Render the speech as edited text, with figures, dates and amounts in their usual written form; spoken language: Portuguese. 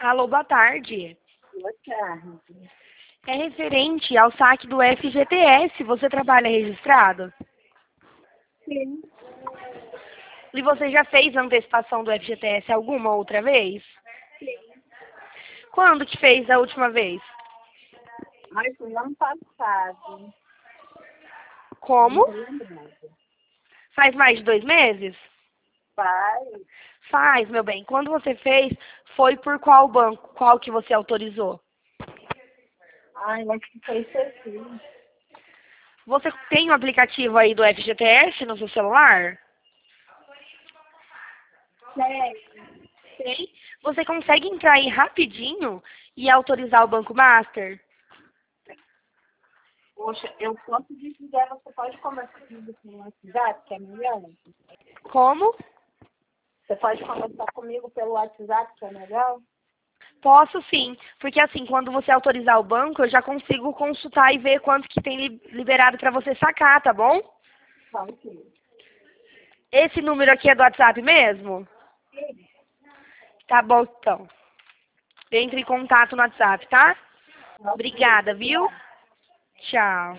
Alô, boa tarde. Boa tarde. É referente ao saque do FGTS. Você trabalha registrado? Sim. E você já fez a antecipação do FGTS alguma outra vez? Sim. Quando que fez a última vez? Mas foi ano passado. Não Como? tô lembrada. Faz mais de 2 meses? Pai, Faz, meu bem. Quando você fez, foi por qual banco? Qual que você autorizou? eu acho que foi isso aqui. Você tem o aplicativo aí do FGTS no seu celular? Sério? Tem. Você consegue entrar aí rapidinho e autorizar o Banco Master? Poxa, eu posso desligar, você pode conversar comigo pelo WhatsApp, que é melhor? Como? Você pode conversar comigo pelo WhatsApp, que é melhor? Posso sim, porque assim, quando você autorizar o banco, eu já consigo consultar e ver quanto que tem liberado para você sacar, tá bom? Pode ser. Esse número aqui é do WhatsApp mesmo? Sim. Tá bom, então. Entre em contato no WhatsApp, tá? Ok, Obrigada, viu? obrigada. Tchau.